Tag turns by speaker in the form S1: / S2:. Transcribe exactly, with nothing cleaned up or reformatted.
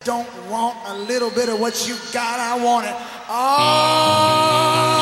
S1: Don't want a little bit of what you got, I want it all.